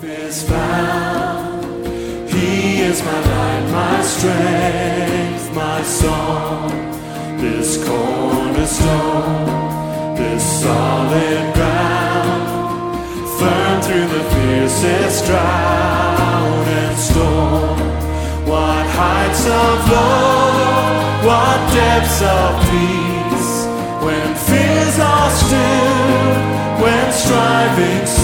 is found. He is my light, my strength, my song. This cornerstone, this solid ground, firm through the fiercest drought and storm. What heights of love, what depths of peace, when fears are still, when striving